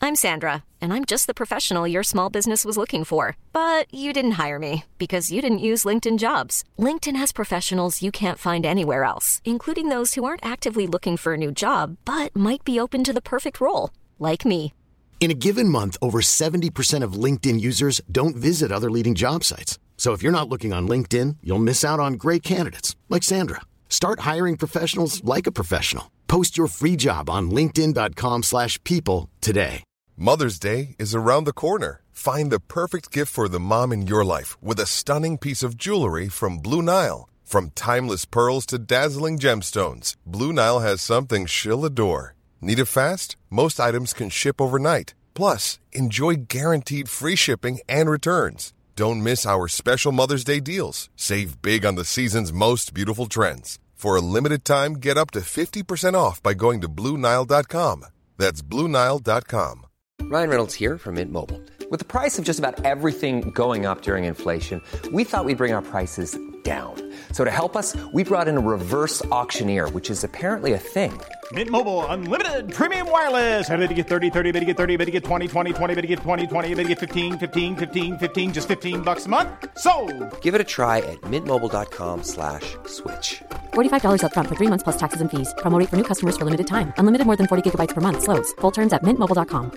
I'm Sandra, and I'm just the professional your small business was looking for. But you didn't hire me because you didn't use LinkedIn Jobs. LinkedIn has professionals you can't find anywhere else, including those who aren't actively looking for a new job, but might be open to the perfect role, like me. In a given month, over 70% of LinkedIn users don't visit other leading job sites. So if you're not looking on LinkedIn, you'll miss out on great candidates like Sandra. Start hiring professionals like a professional. Post your free job on linkedin.com/people today. Mother's Day is around the corner. Find the perfect gift for the mom in your life with a stunning piece of jewelry from Blue Nile. From timeless pearls to dazzling gemstones, Blue Nile has something she'll adore. Need it fast? Most items can ship overnight. Plus, enjoy guaranteed free shipping and returns. Don't miss our special Mother's Day deals. Save big on the season's most beautiful trends. For a limited time, get up to 50% off by going to BlueNile.com. That's BlueNile.com. Ryan Reynolds here from Mint Mobile. With the price of just about everything going up during inflation, we thought we'd bring our prices down. So to help us, we brought in a reverse auctioneer, which is apparently a thing. Mint Mobile Unlimited Premium Wireless. How to get 30, 30, bit to get 30, bit to get 20, 20, 20, bit to get 20, 20, bit to get 15, 15, 15, 15, just $15 a month? Sold! Give it a try at mintmobile.com/switch. $45 up front for 3 months plus taxes and fees. Promo rate for new customers for limited time. Unlimited more than 40 gigabytes per month. Slows full terms at mintmobile.com.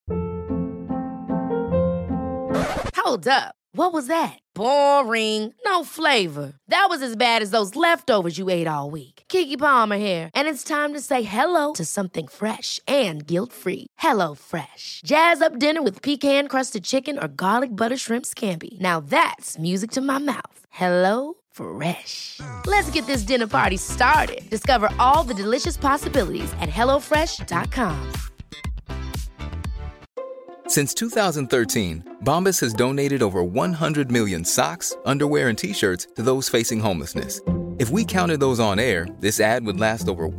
Hold up. What was that? Boring. No flavor. That was as bad as those leftovers you ate all week. Keke Palmer here. And it's time to say hello to something fresh and guilt-free. Hello Fresh. Jazz up dinner with pecan-crusted chicken or garlic butter shrimp scampi. Now that's music to my mouth. Hello Fresh. Let's get this dinner party started. Discover all the delicious possibilities at hellofresh.com. Since 2013, Bombas has donated over 100 million socks, underwear, and T-shirts to those facing homelessness. If we counted those on air, this ad would last over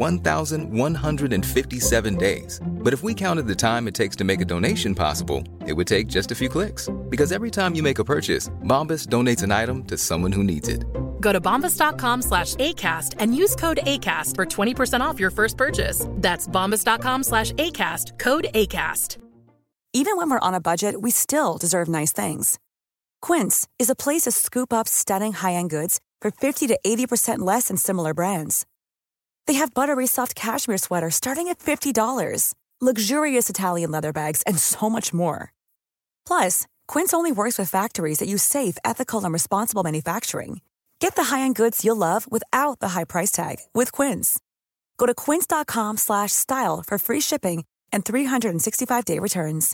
1,157 days. But if we counted the time it takes to make a donation possible, it would take just a few clicks. Because every time you make a purchase, Bombas donates an item to someone who needs it. Go to bombas.com/ACAST and use code ACAST for 20% off your first purchase. That's bombas.com/ACAST, code ACAST. Even when we're on a budget, we still deserve nice things. Quince is a place to scoop up stunning high-end goods for 50 to 80% less than similar brands. They have buttery soft cashmere sweaters starting at $50, luxurious Italian leather bags, and so much more. Plus, Quince only works with factories that use safe, ethical, and responsible manufacturing. Get the high-end goods you'll love without the high price tag with Quince. Go to quince.com/style for free shipping and 365-day returns.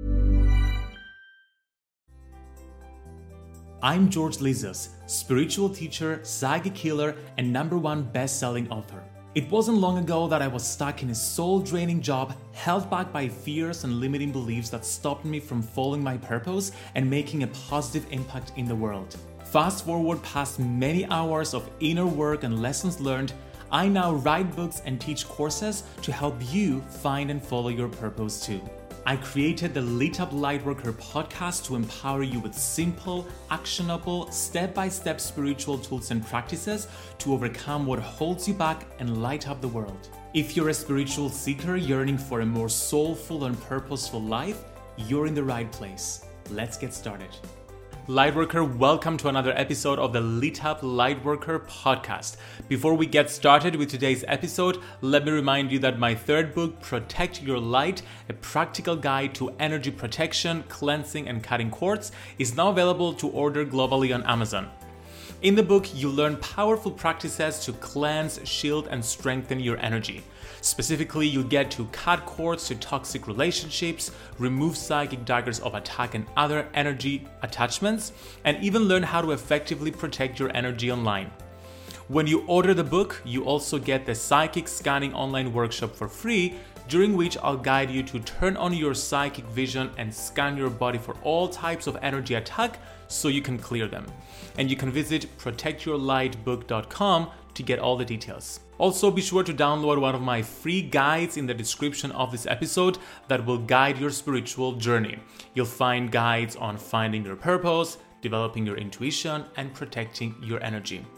I'm George Lizos, spiritual teacher, psychic healer, and #1 best-selling author. It wasn't long ago that I was stuck in a soul-draining job, held back by fears and limiting beliefs that stopped me from following my purpose and making a positive impact in the world. Fast forward past many hours of inner work and lessons learned, I now write books and teach courses to help you find and follow your purpose too. I created the Lit Up Lightworker podcast to empower you with simple, actionable, step-by-step spiritual tools and practices to overcome what holds you back and light up the world. If you're a spiritual seeker yearning for a more soulful and purposeful life, you're in the right place. Let's get started. Lightworker, welcome to another episode of the Lit Up Lightworker podcast. Before we get started with today's episode, let me remind you that my third book, Protect Your Light, a practical guide to energy protection, cleansing, and cutting cords, is now available to order globally on Amazon. In the book, you learn powerful practices to cleanse, shield, and strengthen your energy. Specifically, you get to cut cords to toxic relationships, remove psychic daggers of attack and other energy attachments, and even learn how to effectively protect your energy online. When you order the book, you also get the Psychic Scanning Online Workshop for free, during which I'll guide you to turn on your psychic vision and scan your body for all types of energy attack so you can clear them. And you can visit protectyourlightbook.com to get all the details. Also, be sure to download one of my free guides in the description of this episode that will guide your spiritual journey. You'll find guides on finding your purpose, developing your intuition, and protecting your energy.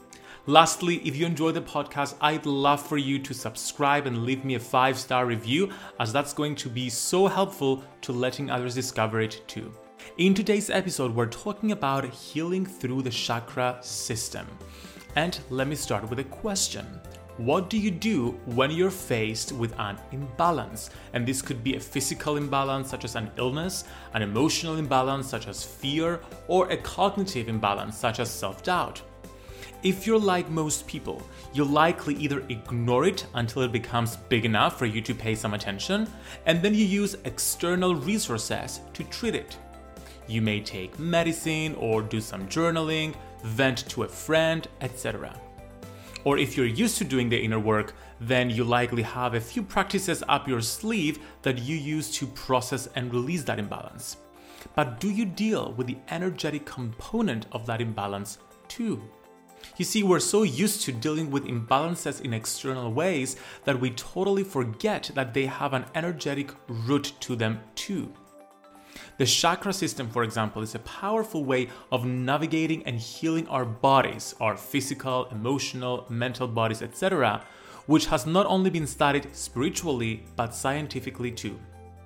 Lastly, if you enjoy the podcast, I'd love for you to subscribe and leave me a 5-star review, as that's going to be so helpful to letting others discover it too. In today's episode, we're talking about healing through the chakra system. And let me start with a question. What do you do when you're faced with an imbalance? And this could be a physical imbalance such as an illness, an emotional imbalance such as fear, or a cognitive imbalance such as self-doubt. If you're like most people, you'll likely either ignore it until it becomes big enough for you to pay some attention, and then you use external resources to treat it. You may take medicine or do some journaling, vent to a friend, etc. Or if you're used to doing the inner work, then you likely have a few practices up your sleeve that you use to process and release that imbalance. But do you deal with the energetic component of that imbalance too? You see, we're so used to dealing with imbalances in external ways that we totally forget that they have an energetic root to them too. The chakra system, for example, is a powerful way of navigating and healing our bodies, our physical, emotional, mental bodies, etc., which has not only been studied spiritually, but scientifically too.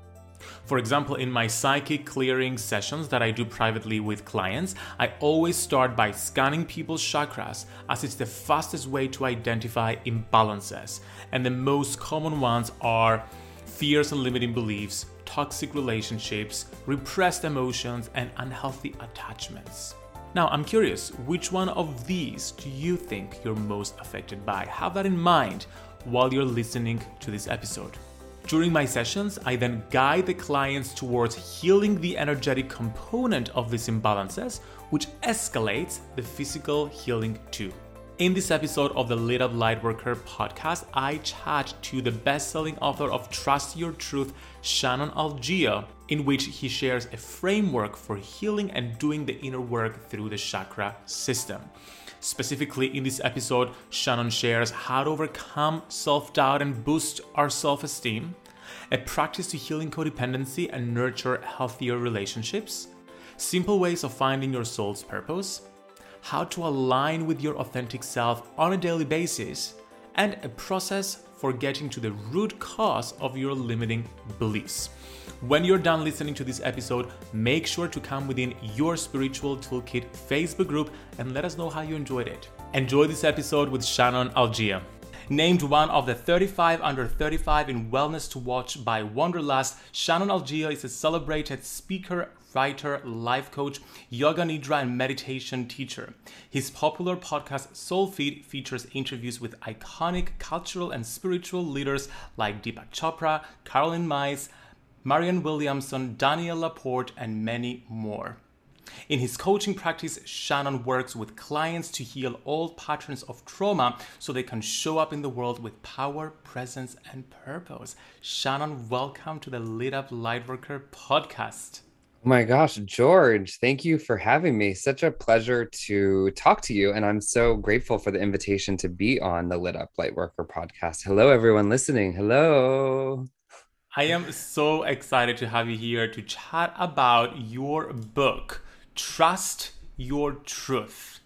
For example, in my psychic clearing sessions that I do privately with clients, I always start by scanning people's chakras, as it's the fastest way to identify imbalances. And the most common ones are fears and limiting beliefs, toxic relationships, repressed emotions, and unhealthy attachments. Now, I'm curious, which one of these do you think you're most affected by? Have that in mind while you're listening to this episode. During my sessions, I then guide the clients towards healing the energetic component of these imbalances, which escalates the physical healing too. In this episode of the Lit Up Lightworker podcast, I chat to the best-selling author of Trust Your Truth, Shannon Algea, in which he shares a framework for healing and doing the inner work through the chakra system. Specifically, in this episode, Shannon shares how to overcome self-doubt and boost our self-esteem, a practice to healing codependency and nurture healthier relationships, simple ways of finding your soul's purpose, how to align with your authentic self on a daily basis, and a process for getting to the root cause of your limiting beliefs. When you're done listening to this episode, make sure to come within your Spiritual Toolkit Facebook group and let us know how you enjoyed it. Enjoy this episode with Shannon Algea. Named one of the 35 under 35 in Wellness to Watch by Wanderlust, Shannon Algea is a celebrated speaker, writer, life coach, yoga nidra, and meditation teacher. His popular podcast Soul Feed features interviews with iconic cultural and spiritual leaders like Deepak Chopra, Caroline Myss, Marianne Williamson, Danielle Laporte, and many more. In his coaching practice, Shannon works with clients to heal old patterns of trauma so they can show up in the world with power, presence, and purpose. Shannon, welcome to the Lit Up Lightworker podcast. Oh my gosh, George, thank you for having me. Such a pleasure to talk to you. And I'm so grateful for the invitation to be on the Lit Up Lightworker podcast. Hello, everyone listening. Hello. I am so excited to have you here to chat about your book, Trust Your Truth.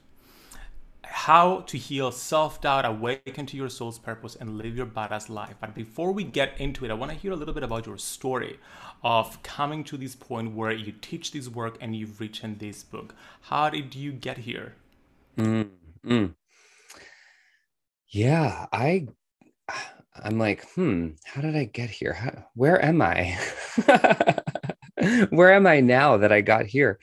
How to heal self-doubt, awaken to your soul's purpose, and live your badass life. But before we get into it, I want to hear a little bit about your story of coming to this point where you teach this work and you've written this book. How did you get here? Yeah, I'm like, how did I get here? Where am I? Where am I now that I got here?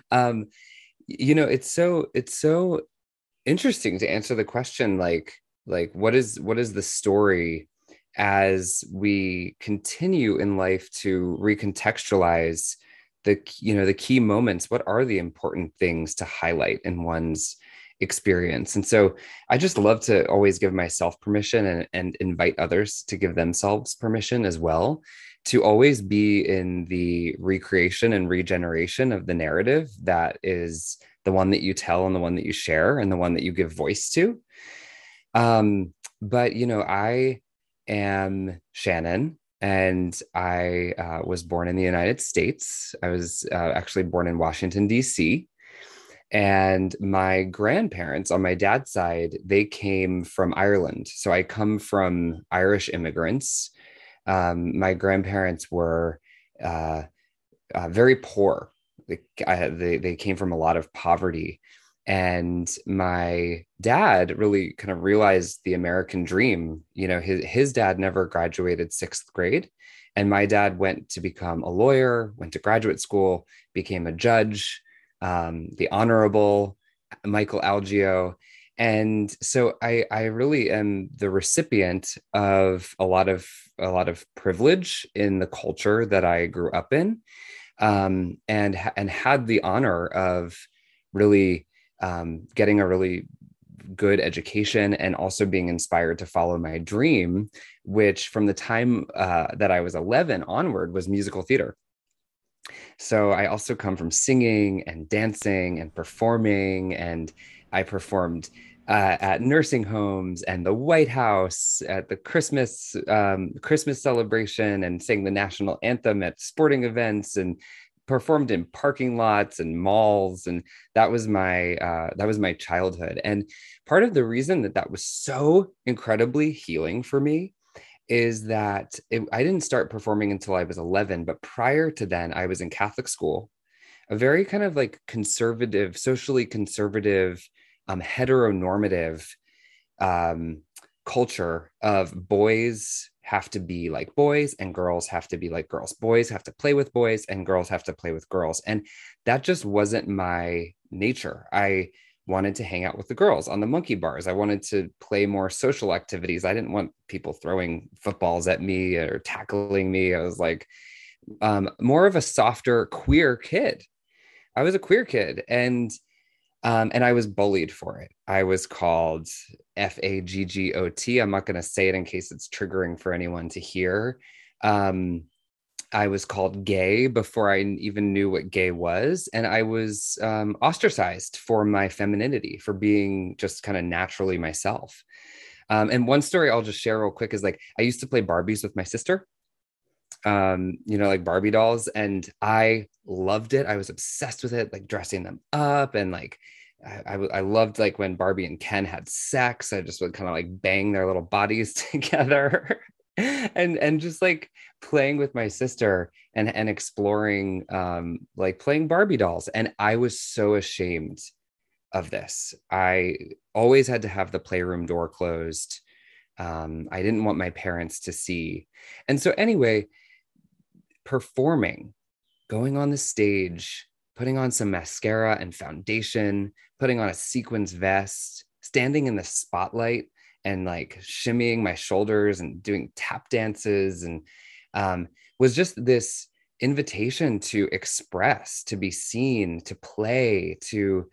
It's so interesting to answer the question, like what is the story as we continue in life to recontextualize the key moments. What are the important things to highlight in one's experience? And so I just love to always give myself permission and invite others to give themselves permission as well, to always be in the recreation and regeneration of the narrative that is the one that you tell and the one that you share and the one that you give voice to. But I am Shannon, and I was born in the United States. I was actually born in Washington, D.C., And my grandparents on my dad's side, they came from Ireland. So I come from Irish immigrants. My grandparents were very poor. They came from a lot of poverty. And my dad really kind of realized the American dream. You know, his dad never graduated sixth grade. And my dad went to become a lawyer, went to graduate school, became a judge, the Honorable Michael Algeo. And so I really am the recipient of a lot of privilege in the culture that I grew up in, and had the honor of really getting a really good education and also being inspired to follow my dream, which from the time that I was 11 onward was musical theater. So I also come from singing and dancing and performing, and I performed at nursing homes and the White House at the Christmas celebration, and sang the national anthem at sporting events, and performed in parking lots and malls. And that was my childhood. And part of the reason that was so incredibly healing for me is that I didn't start performing until I was 11, but prior to then I was in Catholic school, a very kind of like conservative, socially conservative, heteronormative culture of boys have to be like boys and girls have to be like girls. Boys have to play with boys and girls have to play with girls. And that just wasn't my nature. I wanted to hang out with the girls on the monkey bars. I wanted to play more social activities. I didn't want people throwing footballs at me or tackling me. I was like more of a softer queer kid. I was a queer kid, and I was bullied for it. I was called FAGGOT. I'm not going to say it in case it's triggering for anyone to hear. I was called gay before I even knew what gay was. And I was ostracized for my femininity, for being just kind of naturally myself. And one story I'll just share real quick is like, I used to play Barbies with my sister, like Barbie dolls. And I loved it. I was obsessed with it, like dressing them up. And like, I loved like when Barbie and Ken had sex. I just would kind of like bang their little bodies together. and just like playing with my sister and exploring like playing Barbie dolls. And I was so ashamed of this. I always had to have the playroom door closed. I didn't want my parents to see. And so anyway, performing, going on the stage, putting on some mascara and foundation, putting on a sequins vest, standing in the spotlight and like shimmying my shoulders and doing tap dances, and was just this invitation to express, to be seen, to play, to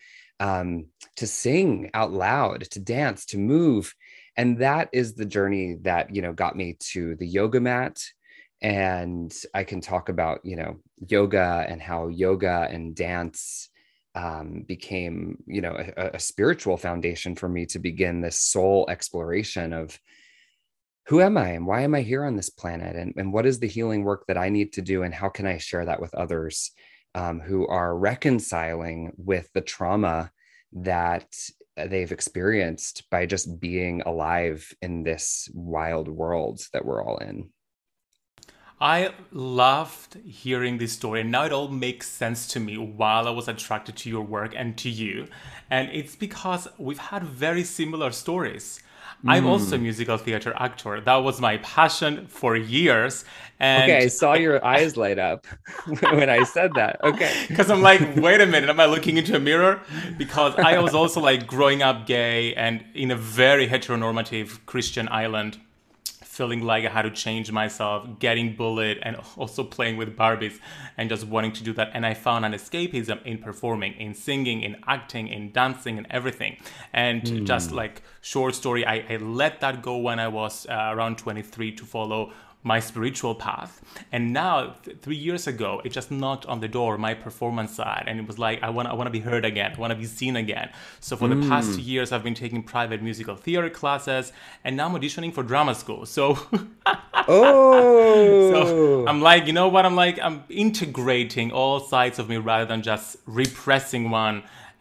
sing out loud, to dance, to move. And that is the journey that, got me to the yoga mat. And I can talk about, yoga and how yoga and dance became, a spiritual foundation for me to begin this soul exploration of who am I and why am I here on this planet? And what is the healing work that I need to do? And how can I share that with others who are reconciling with the trauma that they've experienced by just being alive in this wild world that we're all in? I loved hearing this story, and now it all makes sense to me while I was attracted to your work and to you. And it's because we've had very similar stories. I'm also a musical theater actor. That was my passion for years. And okay, I saw your eyes light up when I said that. Okay. Because I'm like, wait a minute, am I looking into a mirror? Because I was also like growing up gay and in a very heteronormative Christian island, feeling like I had to change myself, getting bullied, and also playing with Barbies and just wanting to do that. And I found an escapism in performing, in singing, in acting, in dancing, and everything. And just like short story, I let that go when I was around 23 to follow my spiritual path. And now 3 years ago, it just knocked on the door, my performance side, and it was like I want to be heard again, I want to be seen again. So for the past 2 years, I've been taking private musical theater classes, and now I'm auditioning for drama school. So so I'm like, I'm integrating all sides of me rather than just repressing one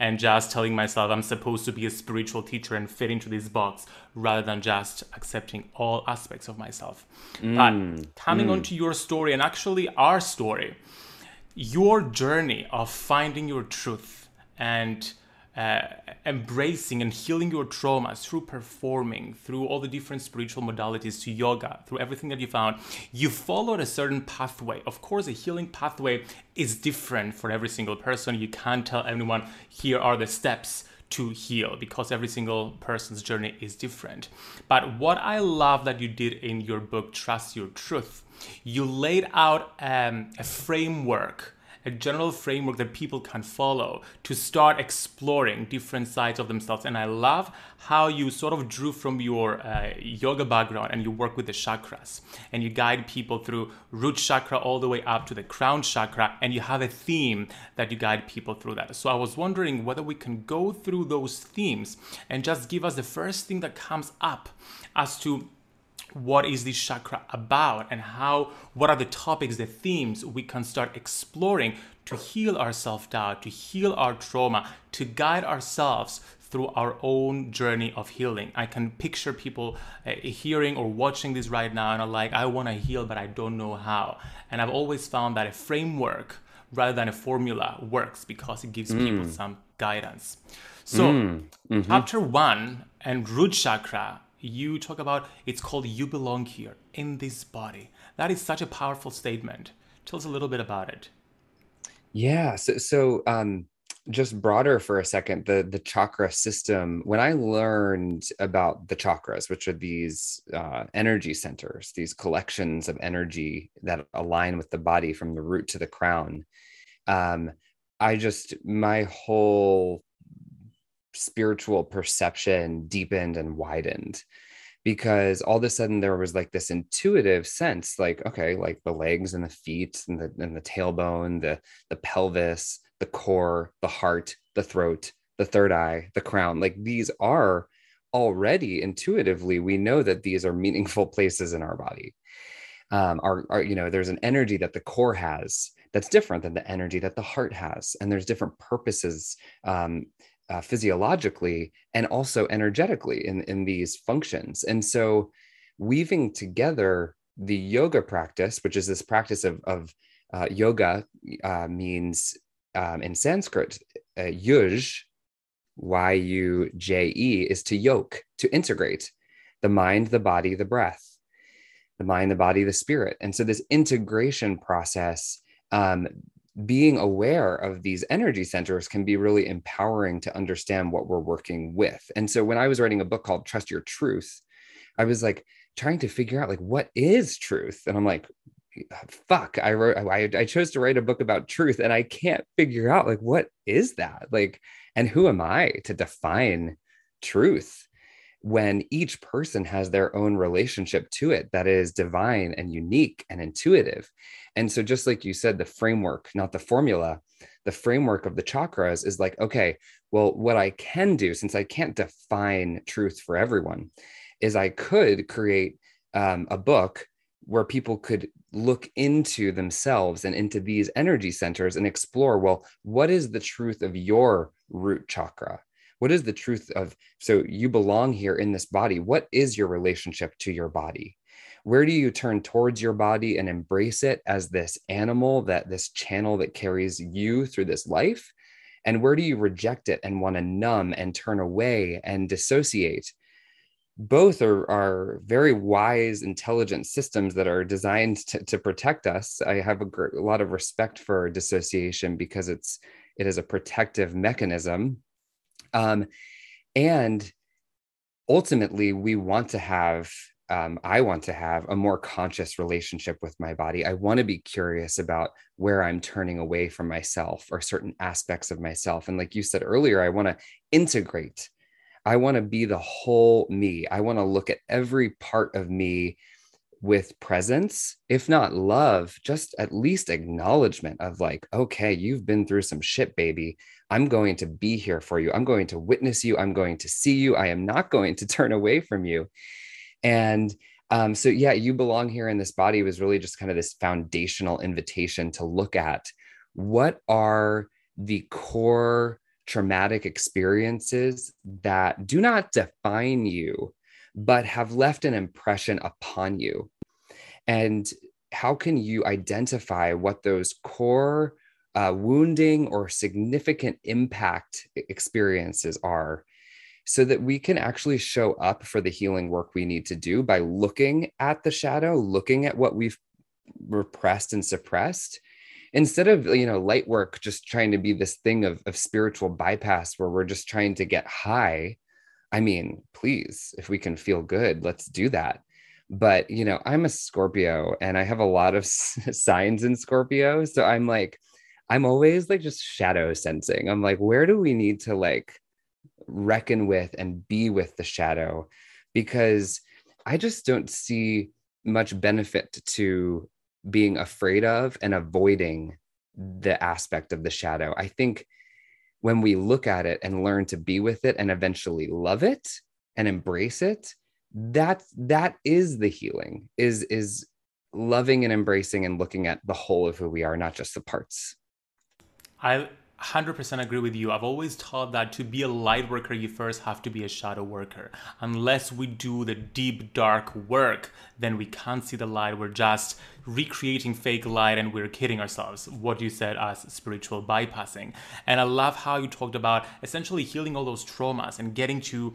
and just telling myself I'm supposed to be a spiritual teacher and fit into this box rather than just accepting all aspects of myself. But coming on to your story, and actually our story, your journey of finding your truth and embracing and healing your traumas through performing, through all the different spiritual modalities, to yoga, through everything that you found, you followed a certain pathway. Of course, a healing pathway is different for every single person. You can't tell everyone, here are the steps to heal, because every single person's journey is different. But what I love that you did in your book, Trust Your Truth, you laid out a framework, a general framework that people can follow to start exploring different sides of themselves. And I love how you sort of drew from your yoga background, and you work with the chakras, and you guide people through root chakra all the way up to the crown chakra, and you have a theme that you guide people through that. So I was wondering whether we can go through those themes and just give us the first thing that comes up as to what is this chakra about, and what are the topics, the themes we can start exploring to heal our self-doubt, to heal our trauma, to guide ourselves through our own journey of healing. I can picture people hearing or watching this right now and are like, I want to heal, but I don't know how. And I've always found that a framework rather than a formula works, because it gives people some guidance. So chapter 1 and root chakra, you talk about, it's called You Belong Here in This Body. That is such a powerful statement. Tell us a little bit about it. Yeah. So just broader for a second, the chakra system, when I learned about the chakras, which are these energy centers, these collections of energy that align with the body from the root to the crown, my whole spiritual perception deepened and widened, because all of a sudden there was like this intuitive sense, like, okay, like the legs and the feet and the tailbone, the pelvis, the core, the heart, the throat, the third eye, the crown, like these are already intuitively, we know that these are meaningful places in our body. There's an energy that the core has that's different than the energy that the heart has. And there's different purposes, physiologically and also energetically in these functions. And so weaving together the yoga practice, which is this practice of yoga, means in Sanskrit, yuj, Y-U-J-E, is to yoke, to integrate the mind, the body, the breath, the mind, the body, the spirit. And so this integration process, being aware of these energy centers, can be really empowering to understand what we're working with. And so when I was writing a book called Trust Your Truth, I was like trying to figure out like, what is truth? And I'm like, fuck, I chose to write a book about truth, and I can't figure out like, what is that? Like, and who am I to define truth, when each person has their own relationship to it that is divine and unique and intuitive. And so just like you said, the framework, not the formula, the framework of the chakras is like, okay, well, what I can do, since I can't define truth for everyone, is I could create a book where people could look into themselves and into these energy centers and explore, well, what is the truth of your root chakra? What is the truth of, so you belong here in this body. What is your relationship to your body? Where do you turn towards your body and embrace it as this animal, this channel that carries you through this life? And where do you reject it and want to numb and turn away and dissociate? Both are very wise, intelligent systems that are designed to protect us. I have a lot of respect for dissociation because it is a protective mechanism. And ultimately, we want to have, I want to have a more conscious relationship with my body. I want to be curious about where I'm turning away from myself or certain aspects of myself. And like you said earlier, I want to integrate. I want to be the whole me. I want to look at every part of me with presence, if not love, just at least acknowledgement of like, okay, you've been through some shit, baby. I'm going to be here for you. I'm going to witness you. I'm going to see you. I am not going to turn away from you. And so, yeah, you belong here in this body was really just kind of this foundational invitation to look at what are the core traumatic experiences that do not define you, but have left an impression upon you? And how can you identify what those core wounding or significant impact experiences are, so that we can actually show up for the healing work we need to do by looking at the shadow, looking at what we've repressed and suppressed, instead of, light work just trying to be this thing of spiritual bypass where we're just trying to get high. I mean, please, if we can feel good, let's do that. But, I'm a Scorpio and I have a lot of signs in Scorpio. So I'm always like just shadow sensing. I'm like, where do we need to like reckon with and be with the shadow? Because I just don't see much benefit to being afraid of and avoiding the aspect of the shadow. I think when we look at it and learn to be with it and eventually love it and embrace it, that is the healing, is loving and embracing and looking at the whole of who we are, not just the parts. I 100% agree with you. I've always thought that to be a light worker, you first have to be a shadow worker. Unless we do the deep, dark work, then we can't see the light. We're just recreating fake light and we're kidding ourselves. What you said as spiritual bypassing. And I love how you talked about essentially healing all those traumas and getting to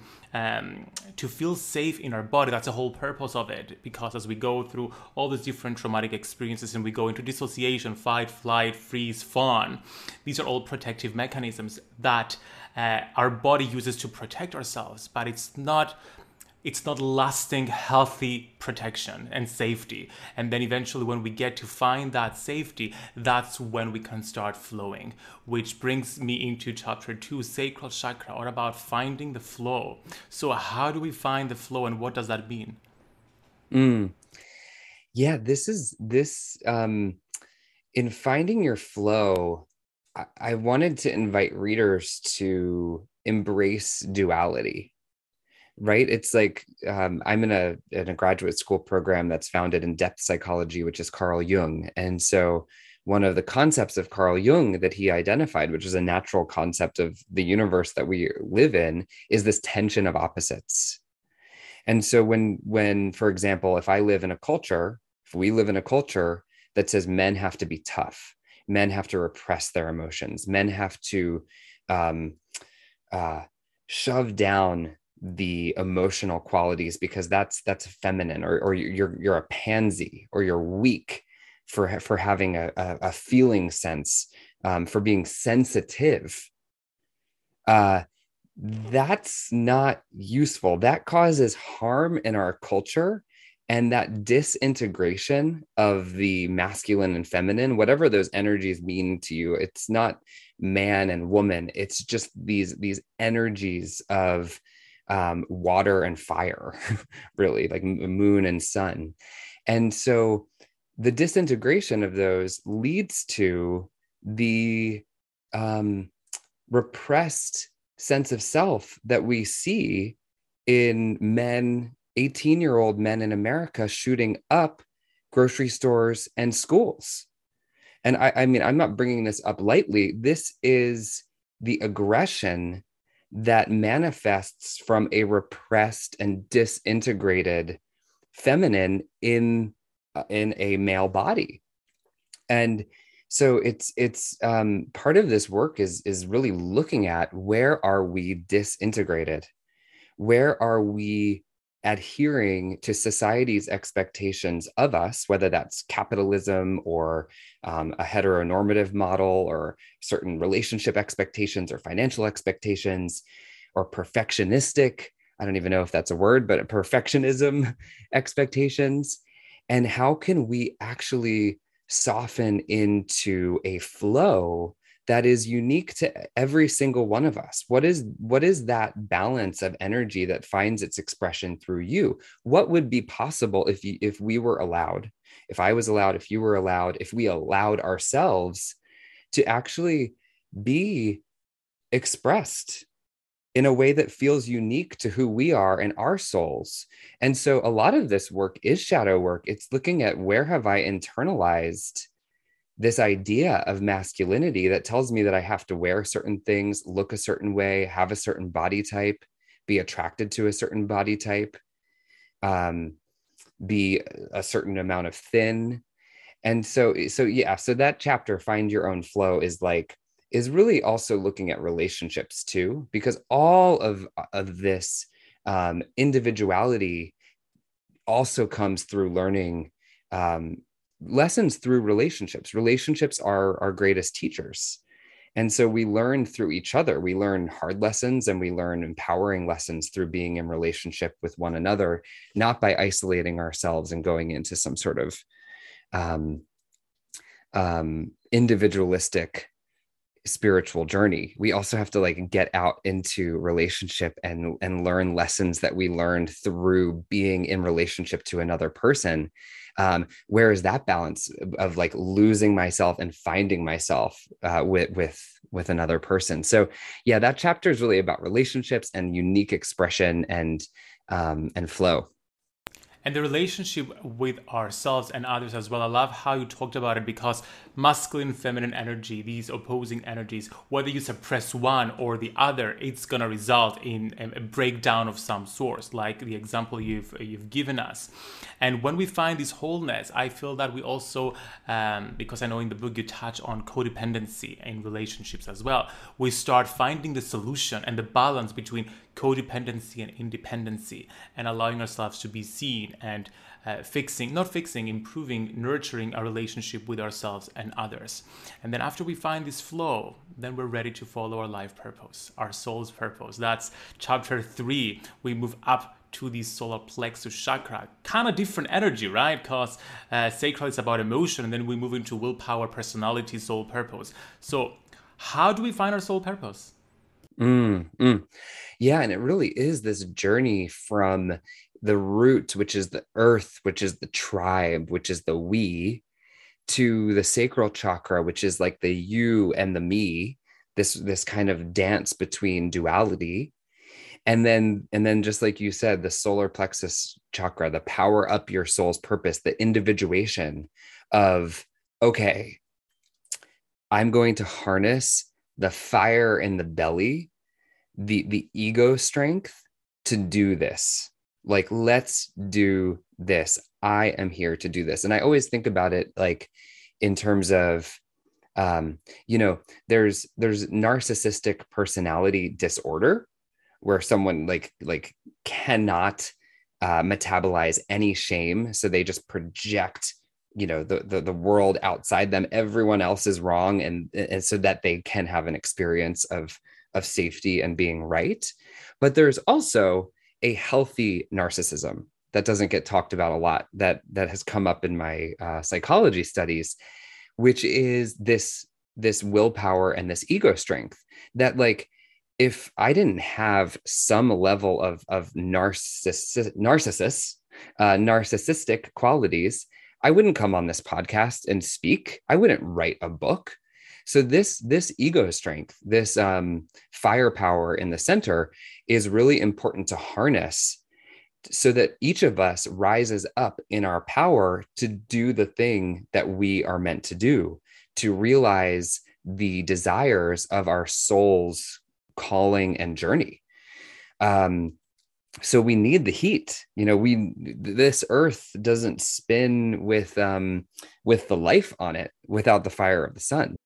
feel safe in our body. That's the whole purpose of it. Because as we go through all these different traumatic experiences and we go into dissociation, fight, flight, freeze, fawn, these are all protective mechanisms that our body uses to protect ourselves, but it's not lasting, healthy protection and safety. And then eventually when we get to find that safety, that's when we can start flowing, which brings me into chapter 2, sacral chakra, all about finding the flow. So how do we find the flow and what does that mean? Yeah, in finding your flow, I wanted to invite readers to embrace duality. Right? It's like I'm in a graduate school program that's founded in depth psychology, which is Carl Jung. And so one of the concepts of Carl Jung that he identified, which is a natural concept of the universe that we live in, is this tension of opposites. And so when, for example, if we live in a culture that says men have to be tough, men have to repress their emotions, men have to shove down the emotional qualities because that's feminine, or you're a pansy, or you're weak for having a feeling sense, for being sensitive, that's not useful. That causes harm in our culture. And that disintegration of the masculine and feminine, whatever those energies mean to you, it's not man and woman, it's just these energies of water and fire, really, like moon and sun. And so the disintegration of those leads to the repressed sense of self that we see in men, 18-year-old men in America shooting up grocery stores and schools. And I mean, I'm not bringing this up lightly. This is the aggression that manifests from a repressed and disintegrated feminine in a male body. And so it's part of this work is really looking at, where are we disintegrated? Where are we adhering to society's expectations of us, whether that's capitalism or a heteronormative model, or certain relationship expectations or financial expectations, or perfectionistic, I don't even know if that's a word, but perfectionism expectations. And how can we actually soften into a flow that is unique to every single one of us? What is that balance of energy that finds its expression through you? What would be possible if we were allowed, if I was allowed, if you were allowed, if we allowed ourselves to actually be expressed in a way that feels unique to who we are and our souls? And so a lot of this work is shadow work. It's looking at, where have I internalized this idea of masculinity that tells me that I have to wear certain things, look a certain way, have a certain body type, be attracted to a certain body type, be a certain amount of thin. And so that chapter, Find Your Own Flow, is really also looking at relationships too, because all of this individuality also comes through learning lessons through relationships. Relationships are our greatest teachers. And so we learn through each other. We learn hard lessons and we learn empowering lessons through being in relationship with one another, not by isolating ourselves and going into some sort of individualistic spiritual journey. We also have to get out into relationship and learn lessons that we learned through being in relationship to another person. Where is that balance of losing myself and finding myself with another person? So yeah, that chapter is really about relationships and unique expression and flow. And the relationship with ourselves and others as well. I love how you talked about it, because masculine, feminine energy, these opposing energies, whether you suppress one or the other, it's going to result in a breakdown of some sort, like the example you've given us. And when we find this wholeness, I feel that we also, because I know in the book you touch on codependency in relationships as well, we start finding the solution and the balance between codependency and independency, and allowing ourselves to be seen and improving, nurturing our relationship with ourselves and others. And then after we find this flow, then we're ready to follow our life purpose, our soul's purpose. That's chapter 3. We move up to the solar plexus chakra. Kind of different energy, right? Because sacral is about emotion, and then we move into willpower, personality, soul purpose. So how do we find our soul purpose? Yeah, and it really is this journey from the root, which is the earth, which is the tribe, which is the we, to the sacral chakra, which is like the you and the me, this kind of dance between duality. And then just like you said, the solar plexus chakra, the power up your soul's purpose, the individuation of, okay, I'm going to harness the fire in the belly, the ego strength to do this. Let's do this. I am here to do this. And I always think about it in terms of, there's narcissistic personality disorder, where someone cannot metabolize any shame. So they just project, the world outside them. Everyone else is wrong. And so that they can have an experience of safety and being right. But there's also a healthy narcissism that doesn't get talked about a lot, that has come up in my psychology studies, which is this willpower and this ego strength that if I didn't have some level of narcissistic qualities, I wouldn't come on this podcast and speak. I wouldn't write a book. So this ego strength, this firepower in the center is really important to harness, so that each of us rises up in our power to do the thing that we are meant to do, to realize the desires of our soul's calling and journey. So we need the heat. This earth doesn't spin with the life on it without the fire of the sun.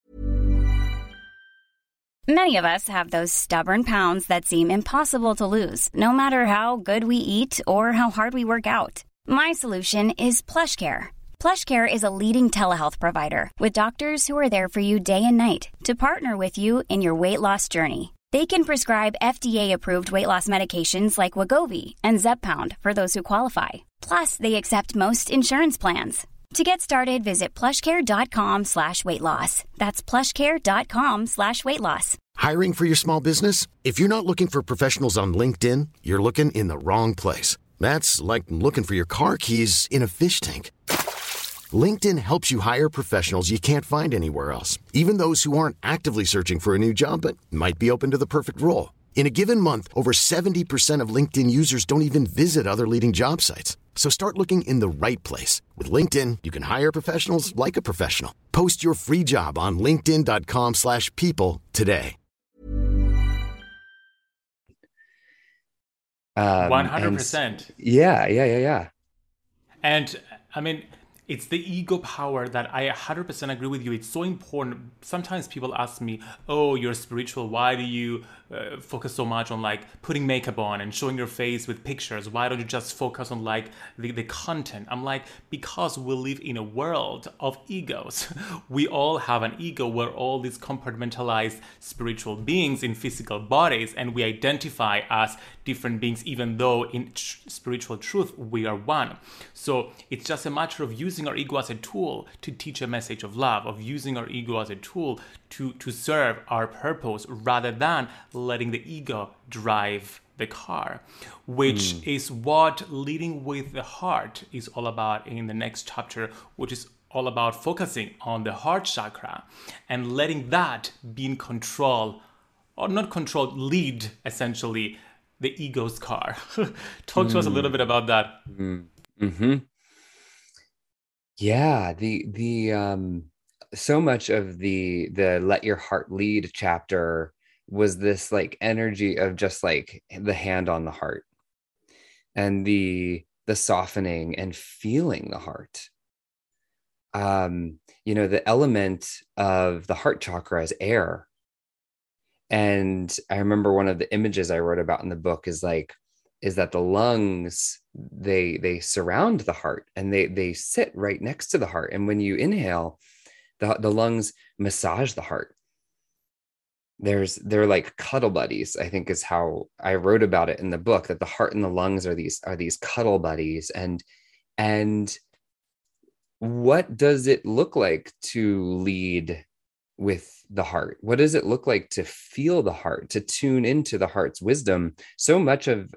Many of us have those stubborn pounds that seem impossible to lose, no matter how good we eat or how hard we work out. My solution is PlushCare. PlushCare is a leading telehealth provider with doctors who are there for you day and night to partner with you in your weight loss journey. They can prescribe FDA-approved weight loss medications like Wegovy and Zepbound for those who qualify. Plus, they accept most insurance plans. To get started, visit plushcare.com/weightloss. That's plushcare.com/weightloss. Hiring for your small business? If you're not looking for professionals on LinkedIn, you're looking in the wrong place. That's like looking for your car keys in a fish tank. LinkedIn helps you hire professionals you can't find anywhere else, even those who aren't actively searching for a new job but might be open to the perfect role. In a given month, over 70% of LinkedIn users don't even visit other leading job sites. So start looking in the right place. With LinkedIn, you can hire professionals like a professional. Post your free job on linkedin.com/people today. 100%. Yeah. And I mean, it's the ego power that I 100% agree with you. It's so important. Sometimes people ask me, oh, you're spiritual. Why do you focus so much on like putting makeup on and showing your face with pictures? Why don't you just focus on like the content? I'm like, because we live in a world of egos. We all have an ego. We're all these compartmentalized spiritual beings in physical bodies, and we identify as different beings, even though in spiritual truth, we are one. So it's just a matter of using our ego as a tool to teach a message of love, of using our ego as a tool to serve our purpose, rather than letting the ego drive the car, which is what leading with the heart is all about in the next chapter, which is all about focusing on the heart chakra and letting that be in control, or not control, lead essentially the ego's car. Talk to us a little bit about that. Yeah, the so much of the let your heart lead chapter was this like energy of just like the hand on the heart and the softening and feeling the heart. The element of the heart chakra is air. And I remember one of the images I wrote about in the book is that the lungs, they surround the heart and they sit right next to the heart. And when you inhale, the lungs massage the heart. They're like cuddle buddies, I think is how I wrote about it in the book, that the heart and the lungs are these cuddle buddies. And what does it look like to lead with the heart? What does it look like to feel the heart, to tune into the heart's wisdom? So much of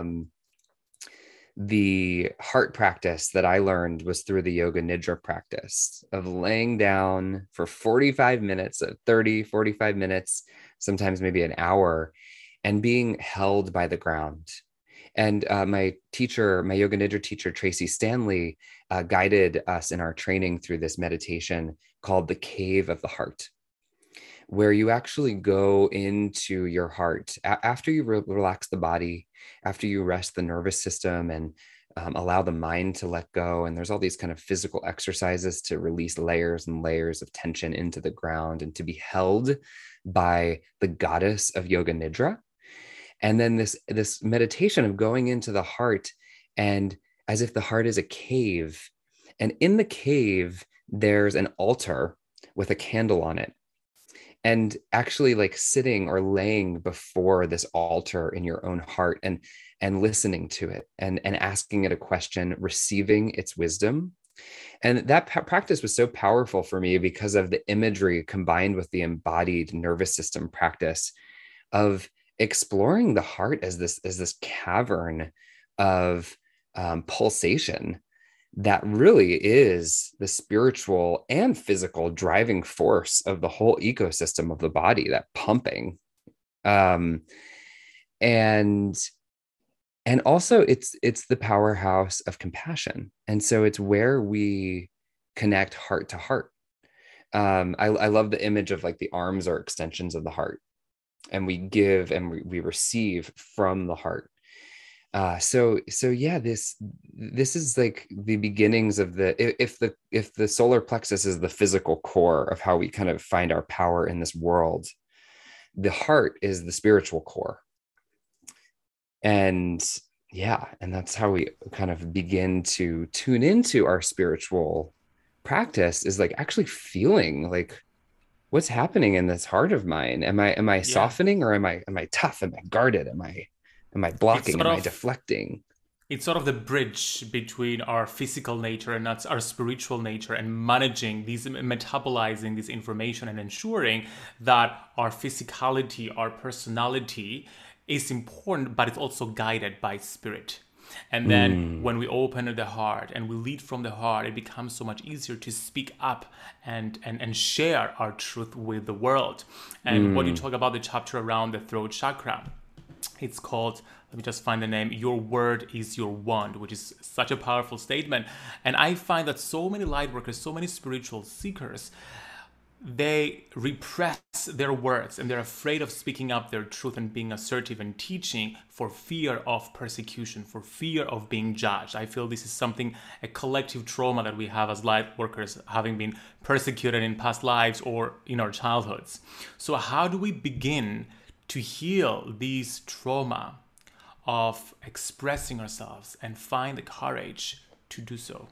the heart practice that I learned was through the Yoga Nidra practice of laying down for 45 minutes, 30, 45 minutes, sometimes maybe an hour, and being held by the ground. And my Yoga Nidra teacher, Tracy Stanley, guided us in our training through this meditation called the Cave of the Heart, where you actually go into your heart after you relax the body, after you rest the nervous system and allow the mind to let go. And there's all these kind of physical exercises to release layers and layers of tension into the ground and to be held by the goddess of Yoga Nidra. And then this meditation of going into the heart, and as if the heart is a cave. And in the cave, there's an altar with a candle on it. And actually like sitting or laying before this altar in your own heart and listening to it and asking it a question, receiving its wisdom. And that practice was so powerful for me because of the imagery combined with the embodied nervous system practice of exploring the heart as this cavern of pulsation that really is the spiritual and physical driving force of the whole ecosystem of the body, that pumping. And also it's the powerhouse of compassion. And so it's where we connect heart to heart. I love the image of like the arms are extensions of the heart, and we give and we receive from the heart. So yeah, this is like the beginnings of if the solar plexus is the physical core of how we kind of find our power in this world, the heart is the spiritual core. And that's how we kind of begin to tune into our spiritual practice, is like actually feeling like, what's happening in this heart of mine? Am I softening, or am I tough? Am I guarded? Am I blocking? Am I deflecting? It's sort of the bridge between our physical nature and our spiritual nature, and managing metabolizing this information and ensuring that our physicality, our personality is important, but it's also guided by spirit. And then when we open the heart and we lead from the heart, it becomes so much easier to speak up and share our truth with the world. And when you talk about the chapter around the throat chakra, it's called let me just find the name, Your Word is Your Wand, which is such a powerful statement. And I find that so many light workers, so many spiritual seekers, they repress their words and they're afraid of speaking up their truth and being assertive and teaching for fear of persecution, for fear of being judged. I feel this is something, a collective trauma that we have as light workers, having been persecuted in past lives or in our childhoods. So how do we begin to heal these trauma of expressing ourselves and find the courage to do so?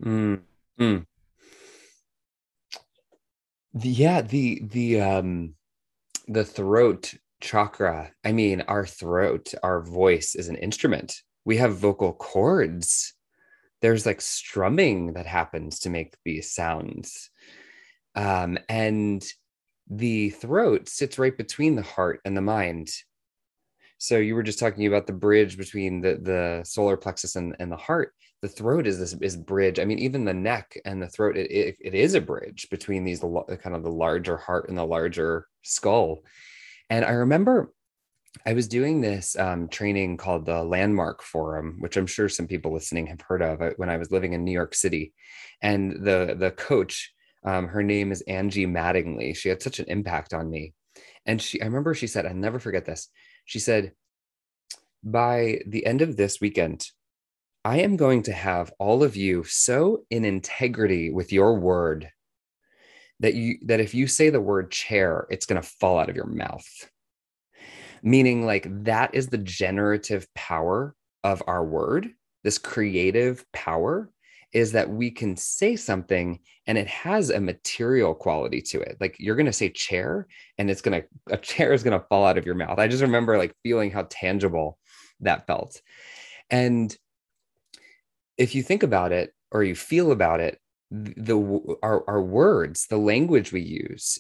The throat chakra. I mean, our throat, our voice is an instrument. We have vocal cords. There's like strumming that happens to make these sounds. And the throat sits right between the heart and the mind. So you were just talking about the bridge between the solar plexus and the heart. The throat is bridge. I mean, even the neck and the throat, it is a bridge between these kind of the larger heart and the larger skull. And I remember I was doing this training called the Landmark Forum, which I'm sure some people listening have heard of, when I was living in New York City. And the coach, her name is Angie Mattingly. She had such an impact on me. And I remember she said, I'll never forget this. She said, by the end of this weekend, I am going to have all of you so in integrity with your word that if you say the word chair, it's going to fall out of your mouth. Meaning, like, that is the generative power of our word. This creative power is that we can say something and it has a material quality to it. Like, you're going to say chair and a chair is going to fall out of your mouth. I just remember like feeling how tangible that felt. And if you think about it or you feel about it, our words, the language we use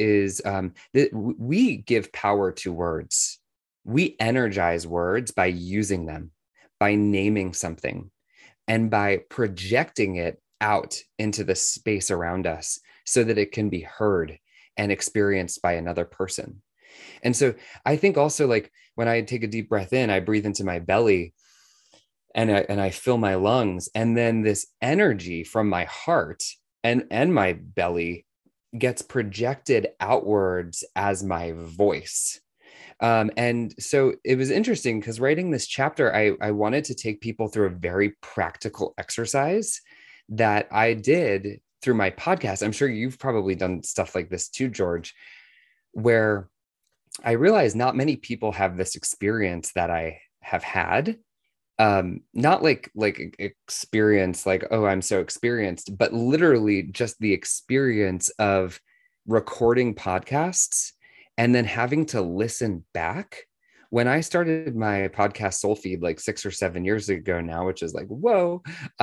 we give power to words. We energize words by using them, by naming something, and by projecting it out into the space around us so that it can be heard and experienced by another person. And so I think also, like, when I take a deep breath in, I breathe into my belly and I fill my lungs, and then this energy from my heart and my belly gets projected outwards as my voice. And so it was interesting because writing this chapter, I wanted to take people through a very practical exercise that I did through my podcast. I'm sure you've probably done stuff like this too, George, where I realized not many people have this experience that I have had. Not like experience, like, oh, I'm so experienced, but literally just the experience of recording podcasts and then having to listen back. When I started my podcast Soul Feed like 6 or 7 years ago now, which is like, whoa,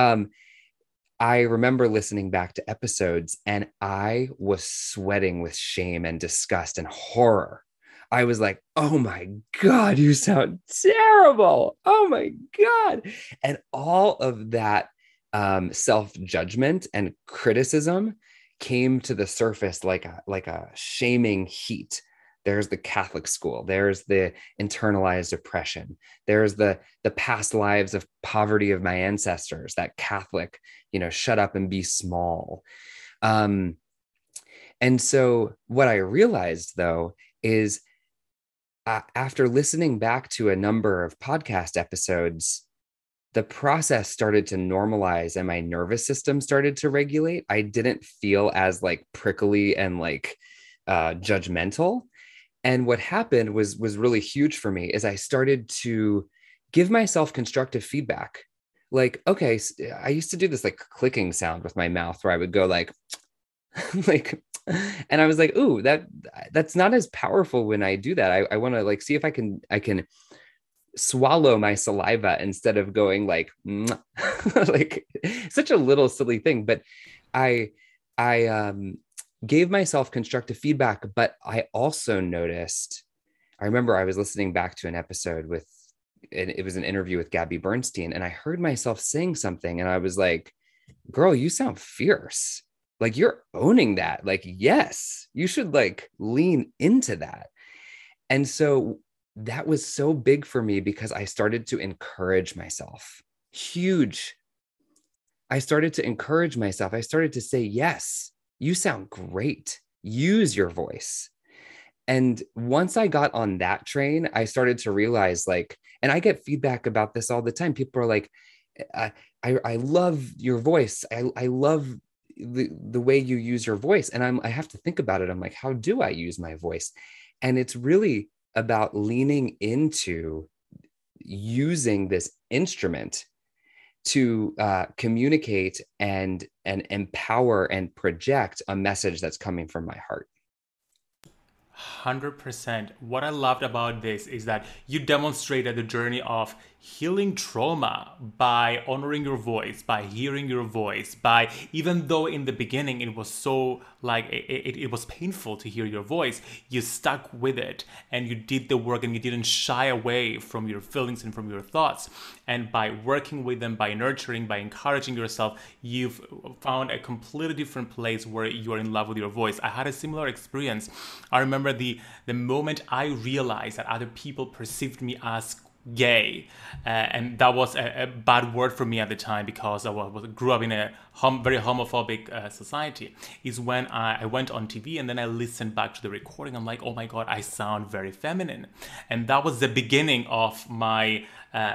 I remember listening back to episodes and I was sweating with shame and disgust and horror. I was like, oh my God, you sound terrible. Oh my God. And all of that self-judgment and criticism came to the surface like a shaming heat. There's the Catholic school. There's the internalized oppression. There's the past lives of poverty of my ancestors, that Catholic, shut up and be small. And so what I realized, though, is after listening back to a number of podcast episodes, the process started to normalize and my nervous system started to regulate. I didn't feel as like prickly and like judgmental. And what happened was really huge for me is I started to give myself constructive feedback. Like, okay, I used to do this like clicking sound with my mouth where I would go like, and I was like, ooh, that's not as powerful when I do that. I want to like see if I can swallow my saliva instead of going like like such a little silly thing. But I gave myself constructive feedback, but I also noticed, I remember I was listening back to an episode and it was an interview with Gabby Bernstein, and I heard myself saying something and I was like, girl, you sound fierce. Like, you're owning that. Like, yes, you should like lean into that. And so that was so big for me because I started to encourage myself. Huge. I started to encourage myself. I started to say, yes, you sound great. Use your voice. And once I got on that train, I started to realize, like, and I get feedback about this all the time. People are like, I love your voice. I love the way you use your voice. And I have to think about it. I'm like, how do I use my voice? And it's really about leaning into using this instrument to communicate and empower and project a message that's coming from my heart. 100%. What I loved about this is that you demonstrated the journey of healing trauma by honoring your voice, by hearing your voice, by, even though in the beginning it was so like it was painful to hear your voice, you stuck with it and you did the work and you didn't shy away from your feelings and from your thoughts. And by working with them, by nurturing, by encouraging yourself, you've found a completely different place where you're in love with your voice. I had a similar experience. I remember the moment I realized that other people perceived me as gay, and that was a bad word for me at the time because I grew up in a very homophobic society, is when I went on TV and then I listened back to the recording. I'm like, oh my God, I sound very feminine. And that was the beginning of my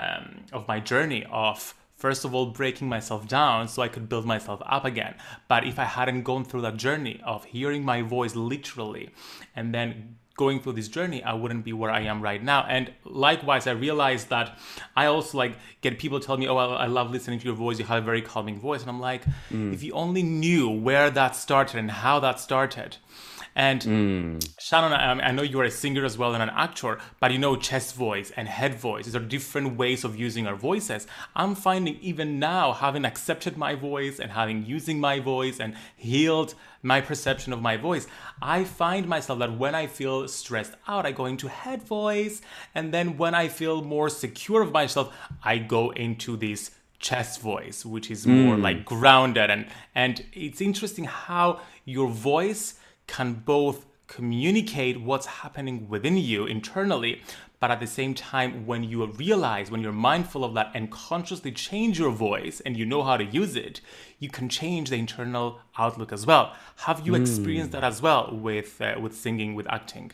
journey of, first of all, breaking myself down so I could build myself up again. But if I hadn't gone through that journey of hearing my voice literally and then going through this journey, I wouldn't be where I am right now. And likewise, I realized that I also get people tell me, oh, I love listening to your voice. You have a very calming voice. And I'm like, if you only knew where that started and how that started. And Shannon, I know you're a singer as well and an actor, but chest voice and head voice, these are different ways of using our voices. I'm finding even now, having accepted my voice and using my voice and healed my perception of my voice, I find myself that when I feel stressed out, I go into head voice. And then when I feel more secure of myself, I go into this chest voice, which is more like grounded. And it's interesting how your voice can both communicate what's happening within you internally, but at the same time, when you're mindful of that and consciously change your voice and you know how to use it, you can change the internal outlook as well. Have you experienced that as well with singing, with acting?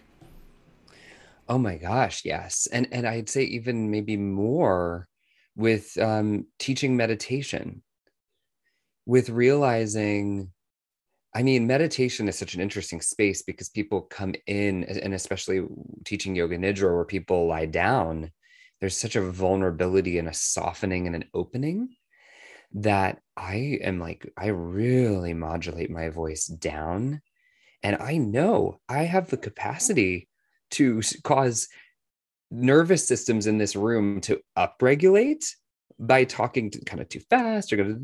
Oh my gosh, yes. And I'd say even maybe more with teaching meditation, with realizing, meditation is such an interesting space because people come in, and especially teaching yoga nidra where people lie down, there's such a vulnerability and a softening and an opening that I really modulate my voice down. And I know I have the capacity to cause nervous systems in this room to upregulate by talking kind of too fast or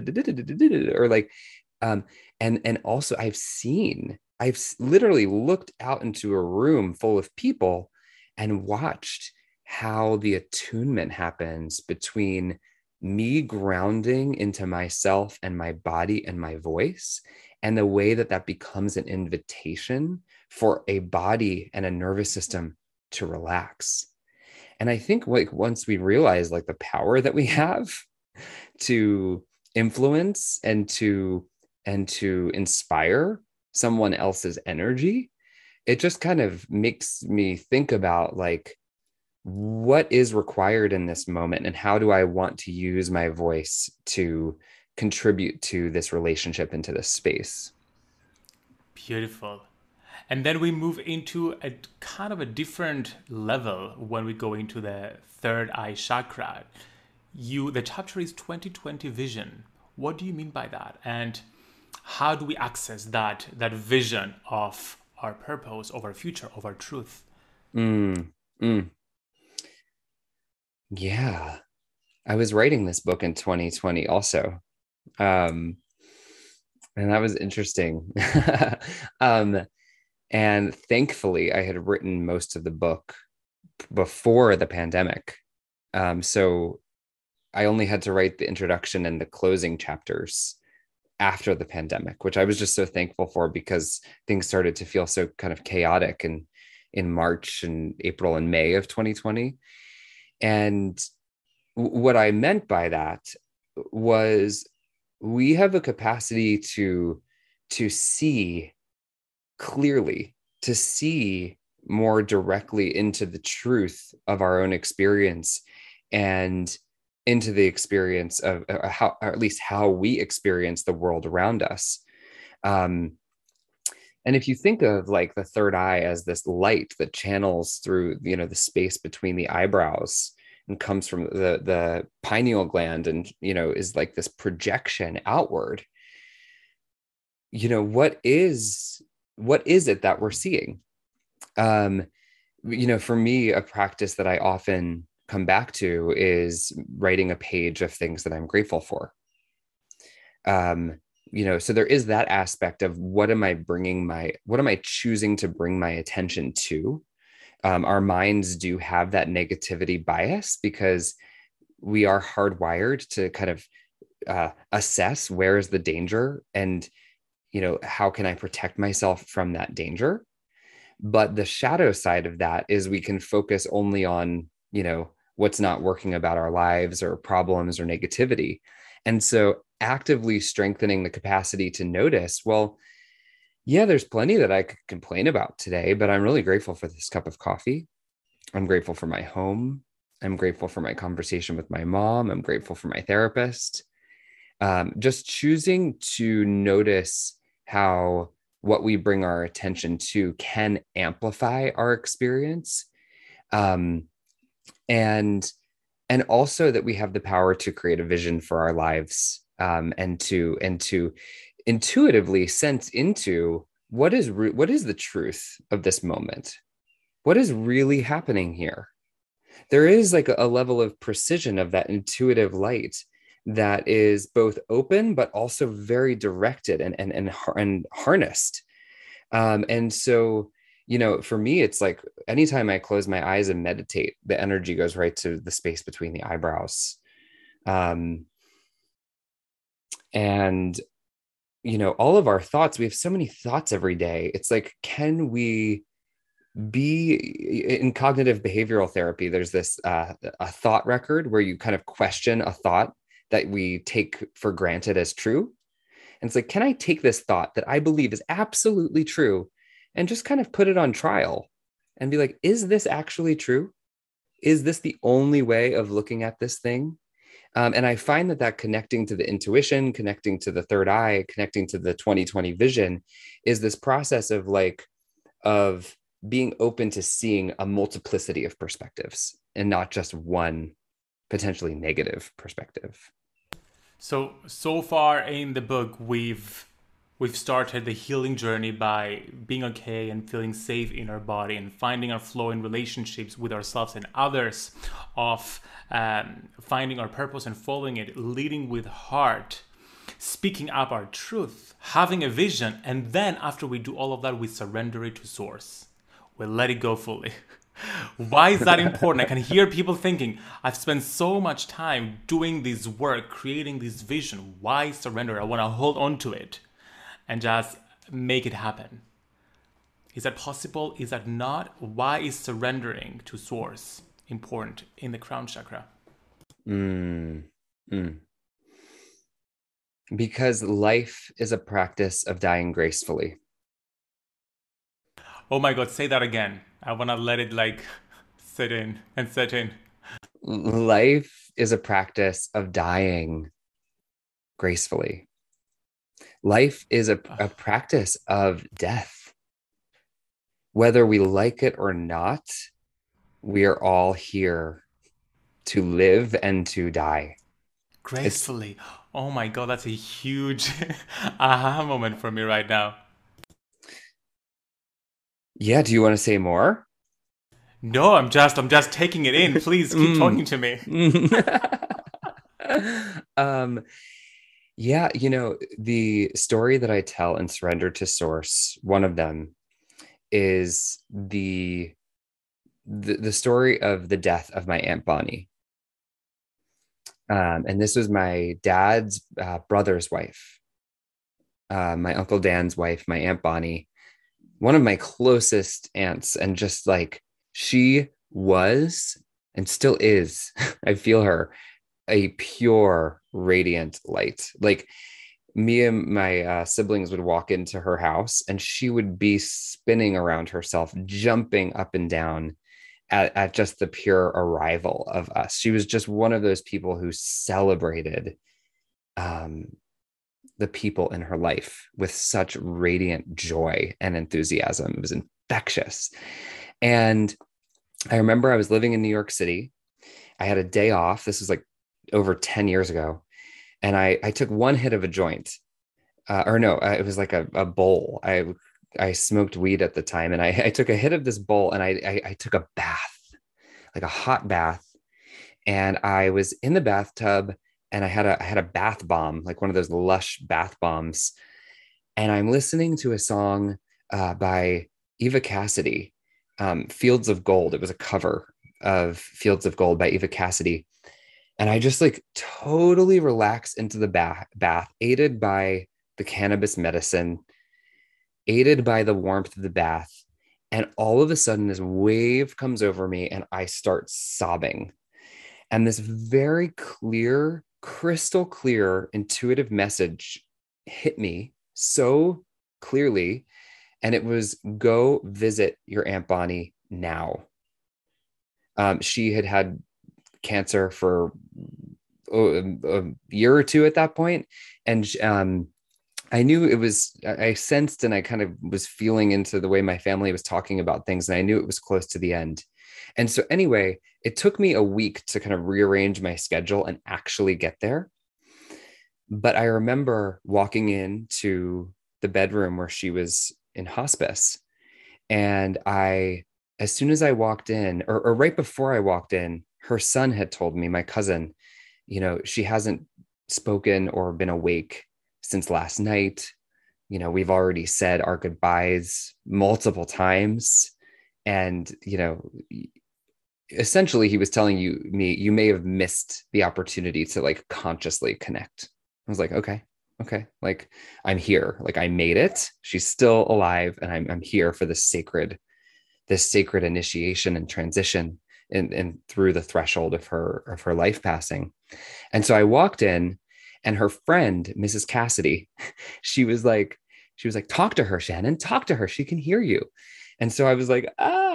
and also I've literally looked out into a room full of people and watched how the attunement happens between me grounding into myself and my body and my voice, and the way that becomes an invitation for a body and a nervous system to relax. And I think once we realize the power that we have to influence and to inspire someone else's energy, it just kind of makes me think about what is required in this moment and how do I want to use my voice to contribute to this relationship, into this space. Beautiful. And then we move into a kind of a different level when we go into the third eye chakra. The chapter is 2020 vision. What do you mean by that? And how do we access that vision of our purpose, of our future, of our truth? Yeah. I was writing this book in 2020 also. And that was interesting. And thankfully, I had written most of the book before the pandemic. So I only had to write the introduction and the closing chapters after the pandemic, which I was just so thankful for because things started to feel so kind of chaotic in March and April and May of 2020. And what I meant by that was we have a capacity to see clearly, to see more directly into the truth of our own experience and into the experience of how, or at least how we experience the world around us. And if you think of like the third eye as this light that channels through, the space between the eyebrows and comes from the pineal gland and, is like this projection outward, what is it that we're seeing? For me, a practice that I often come back to is writing a page of things that I'm grateful for. So there is that aspect of what am I choosing to bring my attention to? Our minds do have that negativity bias because we are hardwired to kind of assess where is the danger and, how can I protect myself from that danger? But the shadow side of that is we can focus only on, what's not working about our lives or problems or negativity. And so actively strengthening the capacity to notice, well, yeah, there's plenty that I could complain about today, but I'm really grateful for this cup of coffee. I'm grateful for my home. I'm grateful for my conversation with my mom. I'm grateful for my therapist. Just choosing to notice how what we bring our attention to can amplify our experience. And also that we have the power to create a vision for our lives, and to intuitively sense into what is the truth of this moment? What is really happening here? There is like a level of precision of that intuitive light that is both open, but also very directed and harnessed. And so, for me, it's like anytime I close my eyes and meditate, the energy goes right to the space between the eyebrows. And, all of our thoughts, we have so many thoughts every day. It's like, can we be in cognitive behavioral therapy? There's this a thought record where you kind of question a thought that we take for granted as true. And it's like, can I take this thought that I believe is absolutely true and just kind of put it on trial and be like, is this actually true? Is this the only way of looking at this thing? And I find that connecting to the intuition, connecting to the third eye, connecting to the 2020 vision is this process of being open to seeing a multiplicity of perspectives and not just one potentially negative perspective. So far in the book, we've started the healing journey by being okay and feeling safe in our body and finding our flow in relationships with ourselves and others, of finding our purpose and following it, leading with heart, speaking up our truth, having a vision, and then after we do all of that, we surrender it to source. We let it go fully. Why is that important? I can hear people thinking, I've spent so much time doing this work, creating this vision. Why surrender? I want to hold on to it and just make it happen. Is that possible? Is that not? Why is surrendering to source important in the crown chakra? Because life is a practice of dying gracefully. Oh my God, say that again. I want to let it sit in and set in. Life is a practice of dying gracefully. Life is a practice of death. Whether we like it or not, we are all here to live and to die. Gracefully. Oh my God, that's a huge aha moment for me right now. Yeah, do you want to say more? No, I'm just taking it in. Please keep talking to me. Yeah, the story that I tell in Surrender to Source, one of them is the story of the death of my Aunt Bonnie. And this was my dad's brother's wife, my Uncle Dan's wife, my Aunt Bonnie. one of my closest aunts, and just like she was and still is, I feel her, a pure radiant light. Like me and my siblings would walk into her house and she would be spinning around herself, jumping up and down at just the pure arrival of us. She was just one of those people who celebrated the people in her life with such radiant joy and enthusiasm. It was infectious. And I remember I was living in New York City. I had a day off. This was like over 10 years ago. And I took one hit of a joint, it was like a bowl. I smoked weed at the time, and I took a hit of this bowl, and I took a bath, like a hot bath. And I was in the bathtub, and I had a bath bomb, like one of those Lush bath bombs. And I'm listening to a song by Eva Cassidy, Fields of Gold. It was a cover of Fields of Gold by Eva Cassidy. And I just like totally relax into the bath, aided by the cannabis medicine, aided by the warmth of the bath. And all of a sudden, this wave comes over me and I start sobbing. And this very clear, crystal clear, intuitive message hit me so clearly. And it was, go visit your Aunt Bonnie now. She had had cancer for a year or two at that point. And I knew it was, I sensed, and I kind of was feeling into the way my family was talking about things. And I knew it was close to the end. And so anyway, it took me a week to kind of rearrange my schedule and actually get there. But I remember walking into the bedroom where she was in hospice. And as soon as I walked in, or right before I walked in, her son had told me, my cousin, she hasn't spoken or been awake since last night. We've already said our goodbyes multiple times. And, essentially he was telling me, you may have missed the opportunity to like consciously connect. I was like, okay. Like I'm here, like I made it. She's still alive. And I'm here for this sacred initiation and transition and through the threshold of her life passing. And so I walked in, and her friend, Mrs. Cassidy, she was like, talk to her, Shannon, talk to her. She can hear you. And so I was like,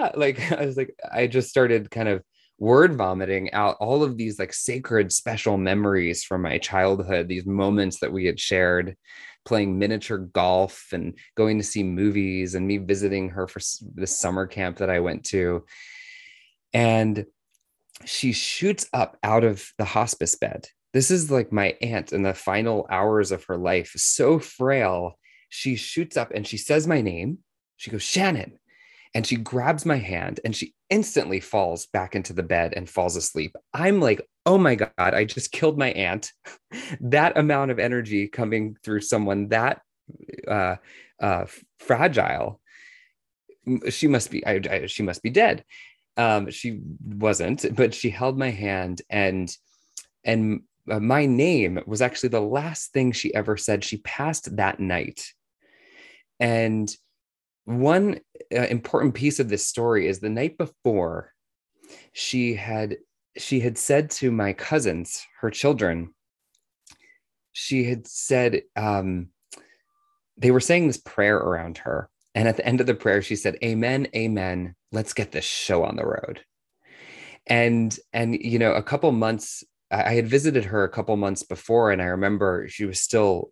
I just started kind of word vomiting out all of these like sacred, special memories from my childhood, these moments that we had shared, playing miniature golf and going to see movies, and me visiting her for the summer camp that I went to. And she shoots up out of the hospice bed. This is like my aunt in the final hours of her life, so frail. She shoots up and she says my name. She goes, Shannon. And she grabs my hand and she instantly falls back into the bed and falls asleep. I'm like, oh my God, I just killed my aunt. That amount of energy coming through someone that fragile. She must be dead. She wasn't, but she held my hand, and my name was actually the last thing she ever said. She passed that night. And one important piece of this story is the night before, she had said to my cousins, her children, she had said, they were saying this prayer around her. And at the end of the prayer, she said, amen, amen. Let's get this show on the road. And a couple months, I had visited her a couple months before, and I remember she was still,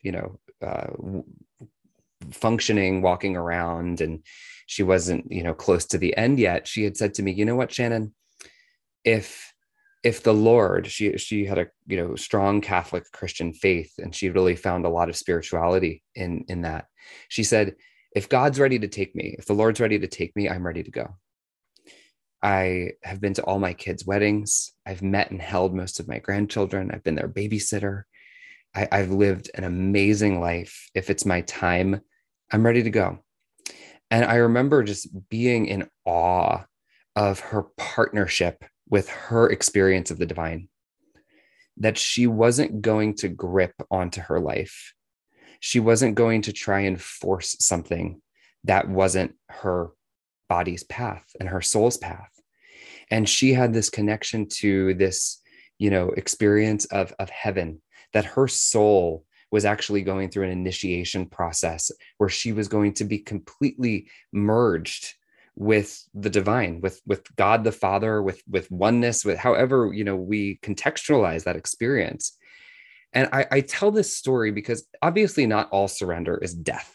functioning, walking around, and she wasn't, close to the end yet. She had said to me, you know what, Shannon, if the Lord, she had a, strong Catholic Christian faith, and she really found a lot of spirituality in that. She said, if God's ready to take me, if the Lord's ready to take me, I'm ready to go. I have been to all my kids' weddings. I've met and held most of my grandchildren. I've been their babysitter. I've lived an amazing life. If it's my time, I'm ready to go. And I remember just being in awe of her partnership with her experience of the divine, that she wasn't going to grip onto her life. She wasn't going to try and force something that wasn't her body's path and her soul's path. And she had this connection to this, experience of heaven, that her soul was actually going through an initiation process where she was going to be completely merged with the divine, with God the Father, with oneness, with however, we contextualize that experience. And I tell this story because obviously not all surrender is death.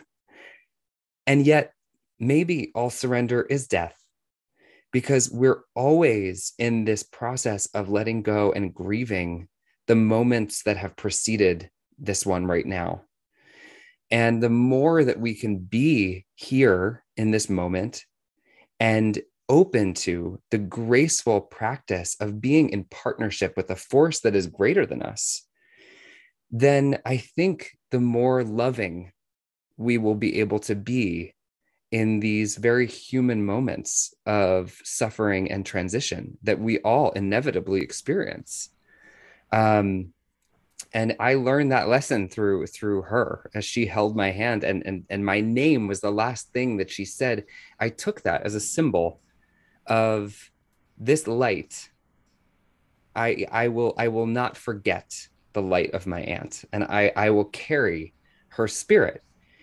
And yet maybe all surrender is death, because we're always in this process of letting go and grieving the moments that have preceded this one right now. And the more that we can be here in this moment and open to the graceful practice of being in partnership with a force that is greater than us, then I think the more loving we will be able to be in these very human moments of suffering and transition that we all inevitably experience. And I learned that lesson through her, as she held my hand, and my name was the last thing that she said. I took that as a symbol of this light. I will not forget the light of my aunt, and I will carry her spirit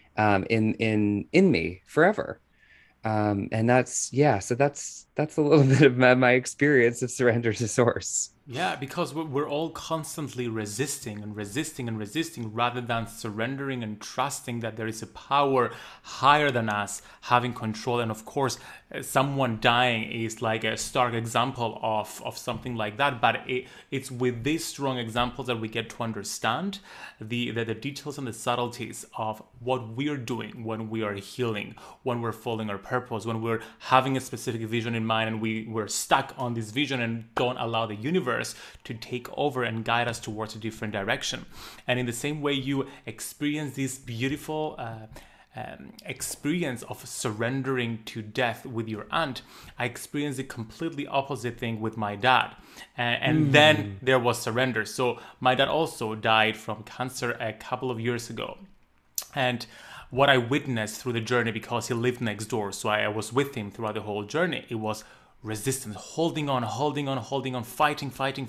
in me forever. And that's so that's a little bit of my experience of surrender to source. Yeah, because we're all constantly resisting and resisting and resisting, rather than surrendering and trusting that there is a power higher than us having control. And of course, someone dying is like a stark example of something like that. But it's with these strong examples that we get to understand the details and the subtleties of what we're doing when we are healing, when we're following our purpose, when we're having a specific vision in mind and we're stuck on this vision and don't allow the universe to take over and guide us towards a different direction. And in the same way you experience this beautiful experience of surrendering to death with your aunt, I experienced the completely opposite thing with my dad. And then there was surrender. So my dad also died from cancer a couple of years ago. And what I witnessed through the journey, because he lived next door, so I was with him throughout the whole journey, it was resistance, holding on, fighting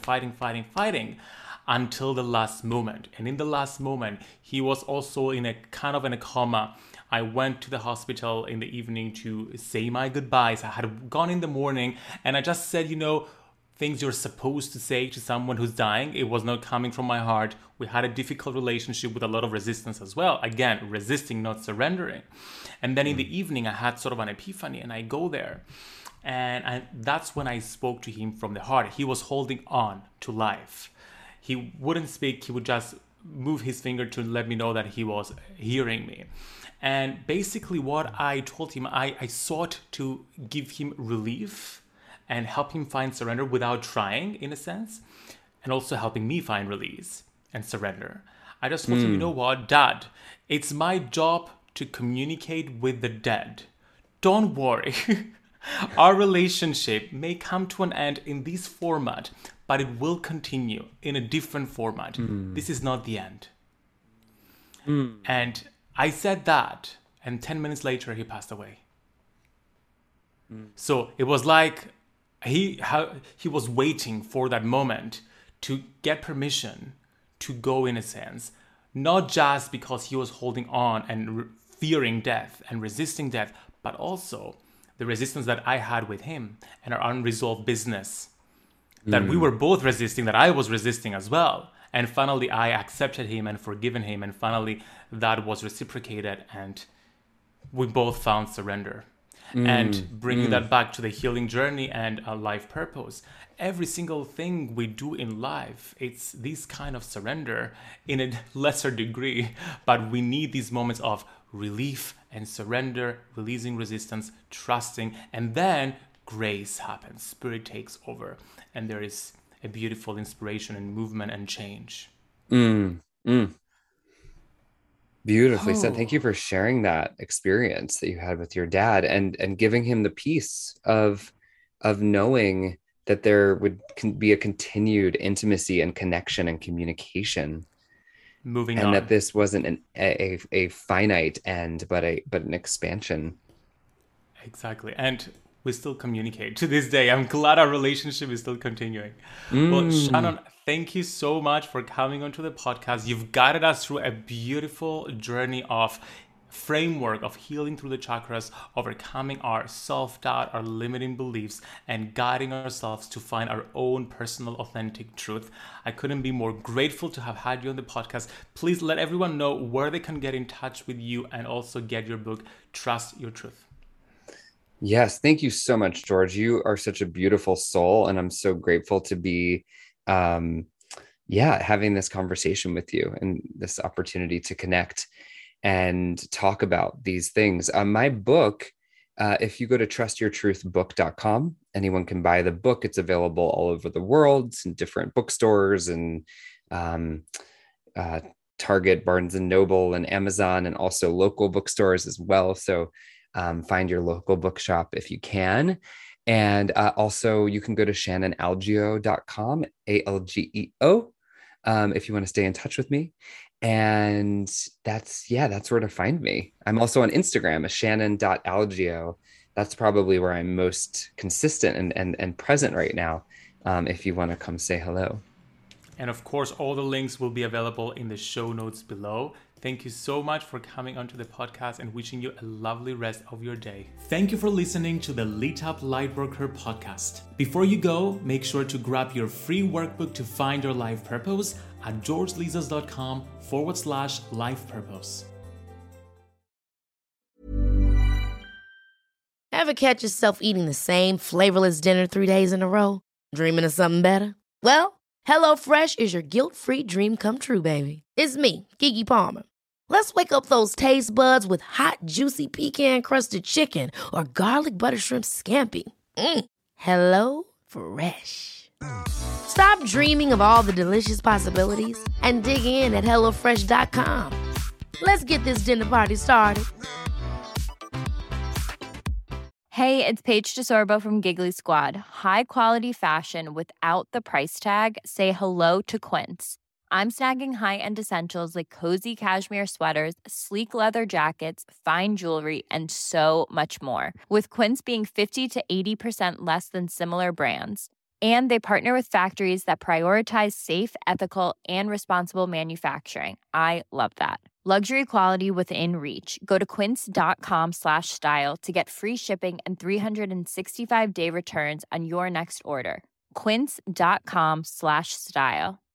until the last moment. And in the last moment, he was also in a coma. I went to the hospital in the evening to say my goodbyes. I had gone in the morning and I just said, things you're supposed to say to someone who's dying. It was not coming from my heart. We had a difficult relationship with a lot of resistance as well. Again, resisting, not surrendering. And then in the evening, I had sort of an epiphany, and I go there. And that's when I spoke to him from the heart. He was holding on to life. He wouldn't speak. He would just move his finger to let me know that he was hearing me. And basically what I told him, I sought to give him relief and help him find surrender without trying, in a sense, and also helping me find release and surrender. I just told him, you know what, Dad, it's my job to communicate with the dead. Don't worry. Our relationship may come to an end in this format, but it will continue in a different format. This is not the end. And I said that, and 10 minutes later, he passed away. So it was like he was waiting for that moment to get permission to go, in a sense, not just because he was holding on and fearing death and resisting death, but also the resistance that I had with him and our unresolved business that we were both resisting, that I was resisting as well. And finally, I accepted him and forgiven him. And finally, that was reciprocated and we both found surrender. And bringing that back to the healing journey and a life purpose. Every single thing we do in life, it's this kind of surrender in a lesser degree, but we need these moments of relief and surrender, releasing resistance, trusting, and then grace happens. Spirit takes over, and there is a beautiful inspiration and movement and change. Beautifully said. Thank you for sharing that experience that you had with your dad and giving him the peace of knowing that there would be a continued intimacy and connection and communication. moving on. And that this wasn't a finite end, but an expansion. Exactly. And we still communicate to this day. I'm glad our relationship is still continuing. Well, Shannon, thank you so much for coming onto the podcast. You've guided us through a beautiful journey of framework of healing through the chakras, overcoming our self-doubt, our limiting beliefs, and guiding ourselves to find our own personal authentic truth. I couldn't be more grateful to have had you on the podcast. Please let everyone know where they can get in touch with you and also get your book, Trust Your Truth. Yes, thank you so much, George. You are such a beautiful soul, and I'm so grateful to be having this conversation with you and this opportunity to connect and talk about these things. My book, if you go to trustyourtruthbook.com, anyone can buy the book. It's available all over the world. It's in different bookstores and Target, Barnes and Noble, and Amazon, and also local bookstores as well. So find your local bookshop if you can. And also you can go to shannonalgeo.com, ALGEO, if you want to stay in touch with me. And that's where to find me. I'm also on Instagram as shannon.algeo. That's probably where I'm most consistent and present right now, if you want to come say hello. And of course, all the links will be available in the show notes below. Thank you so much for coming onto the podcast and wishing you a lovely rest of your day. Thank you for listening to the Lit Up Lightworker podcast. Before you go, make sure to grab your free workbook to find your life purpose at georgelizos.com/life purpose. Ever catch yourself eating the same flavorless dinner 3 days in a row? Dreaming of something better? Well, HelloFresh is your guilt-free dream come true, baby. It's me, Keke Palmer. Let's wake up those taste buds with hot, juicy pecan-crusted chicken or garlic butter shrimp scampi. Hello Fresh. Stop dreaming of all the delicious possibilities and dig in at HelloFresh.com. Let's get this dinner party started. Hey, it's Paige DeSorbo from Giggly Squad. High quality fashion without the price tag. Say hello to Quince. I'm snagging high-end essentials like cozy cashmere sweaters, sleek leather jackets, fine jewelry, and so much more. With Quince being 50 to 80% less than similar brands. And they partner with factories that prioritize safe, ethical, and responsible manufacturing. I love that. Luxury quality within reach. Go to quince.com/style to get free shipping and 365-day returns on your next order. Quince.com/style.